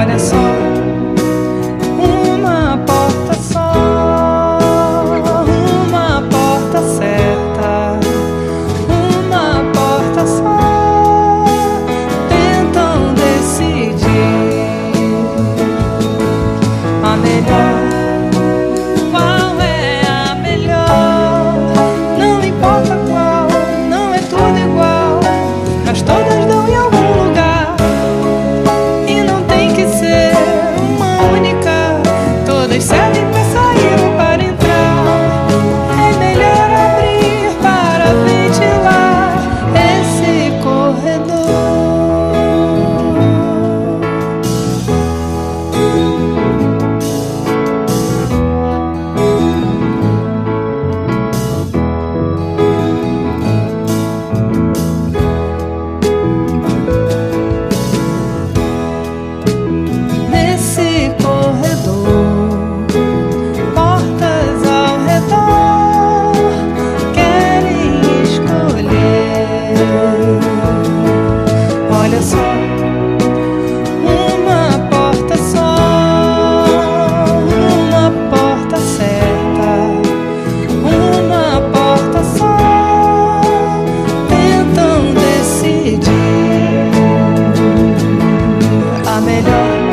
Olha só, uma porta só, uma porta certa, uma porta só. Tentam decidir a melhor. Qual é a melhor? Não importa qual, não é tudo igual, mas todas dão em algum lugar. E não tem que ser uma única, todas servem para sair ou para entrar. É melhor abrir para ventilar esse corredor. Nesse corredor, portas ao redor querem escolher. Olha só, uma porta só, uma porta certa, uma porta só. Tentam decidir a melhor.